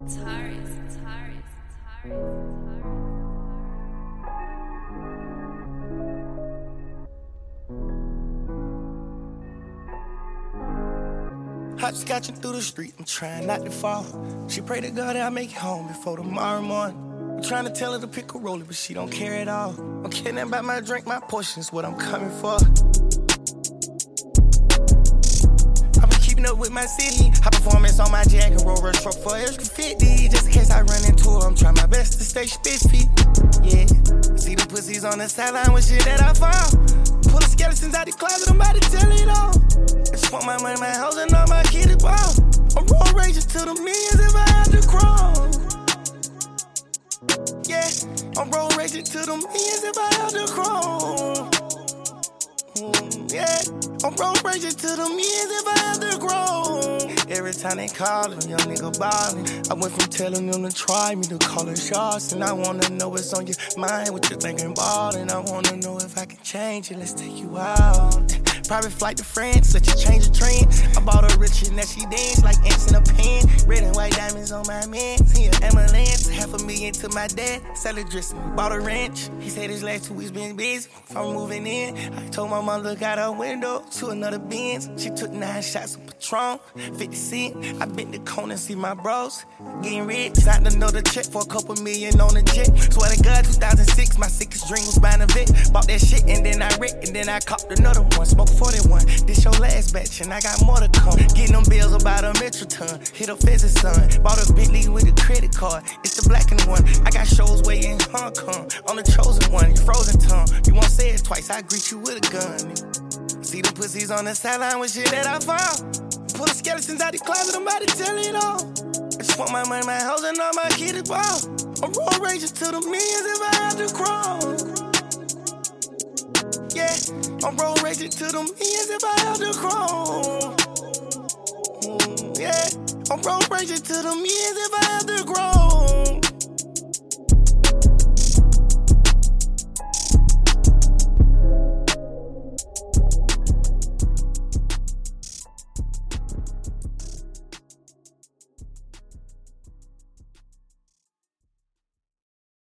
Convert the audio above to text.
Hopscotching through the street, I'm trying not to fall. She pray to God that I make it home before tomorrow morning. I'm trying to tell her to pick a roller, but she don't care at all. I'm kidding about my drink, my portion's what I'm coming for. I've been keeping up with my city. High performance on my jack and roll rush truck for extra 50. Just in case I run into her, I'm trying my best to stay spiffy. Yeah, see the pussies on the sideline with shit that I found. Pull the skeletons out the closet, I'm about to tell it all. I just want my money, my house, and all my kids ball. I'm road raging to the millions if I have to crawl. Yeah, I'm road raging to the millions if I have to crawl. Yeah, I'm road raging to the millions if I have to grow. Every time they callin', young nigga ballin'. I went from telling them to try me to calling shots. And I wanna know what's on your mind, what you thinking ballin'. I wanna know if I can change it, let's take you out. Private flight to France, let you change the trend. I bought her rich and that she dance like ants in a pen. Red and white diamonds on my man. See an ambulance, $500,000 to my dad. Salad dressing, bought a ranch. He said his last 2 weeks been busy. I'm moving in. I told my mom look out her window to another Benz. She took 9 shots of Patron, 50 cents. I bent the cone and see my bros getting rich. Signed another check for a couple million on a jet. Swear to God, 2006, my sickest dream was buying a Vic. Bought that shit and then I wrecked and then I copped another one. Smoked 41, this your last batch and I got more to come. Getting them bills about a metric ton. Hit up Fez's son, bought a Bentley with a credit card. It's the black and one. I got shows way in Hong Kong. I'm the chosen one, you frozen tongue. You won't say it twice, I greet you with a gun. See the pussies on the sideline with shit that I found. Pull the skeletons out the closet, I'm about to tell it all. I just want my money, my house, and all my kids ball. I'm road raging to the millions if I have to crawl. Yeah, I'm road raging to the millions if I have to crawl. Yeah, I'm road raging to the millions if I have to grow.